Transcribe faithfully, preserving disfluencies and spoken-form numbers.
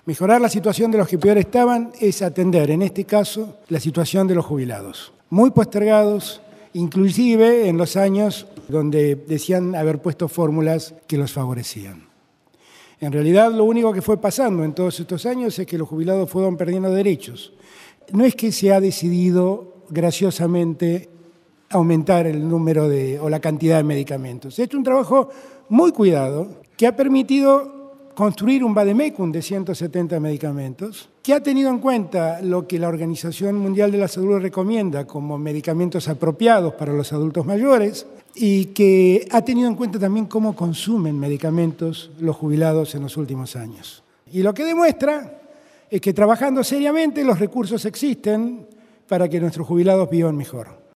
Mejorar la situación de los que peor estaban es atender, en este caso, la situación de los jubilados, muy postergados, inclusive en los años donde decían haber puesto fórmulas que los favorecían. En realidad, lo único que fue pasando en todos estos años es que los jubilados fueron perdiendo derechos. No es que se ha decidido graciosamente aumentar el número de, o la cantidad de medicamentos. Se ha hecho un trabajo muy cuidado que ha permitido construir un vademecum de ciento setenta medicamentos, que ha tenido en cuenta lo que la Organización Mundial de la Salud recomienda como medicamentos apropiados para los adultos mayores y que ha tenido en cuenta también cómo consumen medicamentos los jubilados en los últimos años. Y lo que demuestra es que trabajando seriamente los recursos existen para que nuestros jubilados vivan mejor.